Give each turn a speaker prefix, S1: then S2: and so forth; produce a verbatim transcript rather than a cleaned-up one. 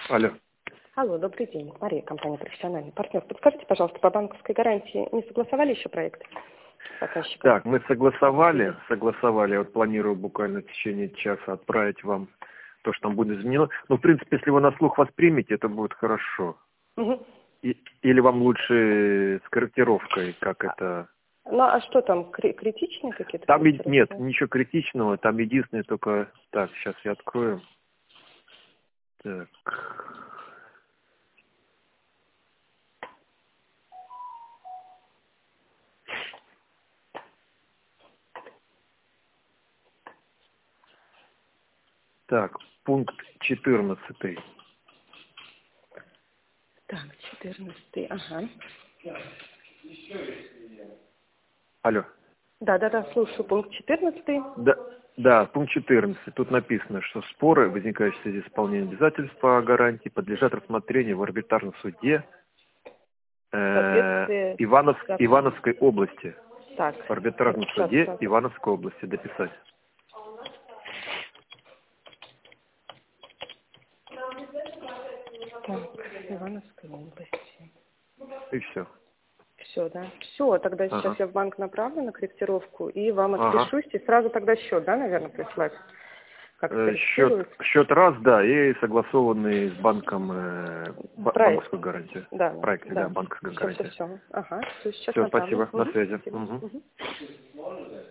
S1: Алло.
S2: Алло, добрый день. Мария, компания «Профессиональный партнер». Подскажите, пожалуйста, по банковской гарантии не согласовали еще проект с заказчиком?
S1: Так, мы согласовали, согласовали. Я вот планирую буквально в течение часа отправить вам то, что там будет изменено. Ну, в принципе, если вы на слух воспримете, это будет хорошо.
S2: Угу.
S1: И, или вам лучше с корректировкой, как это...
S2: Ну, а что там, кри- критичные какие-то?
S1: Там и-
S2: корректировки?
S1: нет, ничего критичного. Там единственное только... Так, сейчас я открою. Так... Так, пункт четырнадцатый.
S2: Так, четырнадцатый, ага.
S1: Алло.
S2: Да-да-да, слушаю, пункт четырнадцатый.
S1: Да, да, пункт четырнадцать. Тут написано, что споры, возникающие в связи с исполнением обязательств по гарантии, подлежат рассмотрению в арбитражном суде э, Ивановск, Ивановской области.
S2: Так,
S1: В арбитражном
S2: сейчас,
S1: суде
S2: сейчас.
S1: Ивановской области дописать.
S2: Так, Ивановской области.
S1: И все.
S2: Все, да? Все, тогда сейчас
S1: Ага.
S2: я в банк направлю на корректировку и вам
S1: Ага.
S2: отпишусь, и сразу тогда счет, да, наверное, прислать? Как
S1: Э, счет,
S2: скорректируется?
S1: счет раз, да, и согласованный с банком э, ба-
S2: Проект.
S1: банковскую гарантию.
S2: Да,
S1: Проект, да,
S2: да.
S1: банковская
S2: Все, все,
S1: гарантия.
S2: все. Ага, все, сейчас
S1: Все,
S2: направлю.
S1: спасибо, на
S2: Мгм,
S1: связи.
S2: спасибо.
S1: Мгм.
S2: Мгм.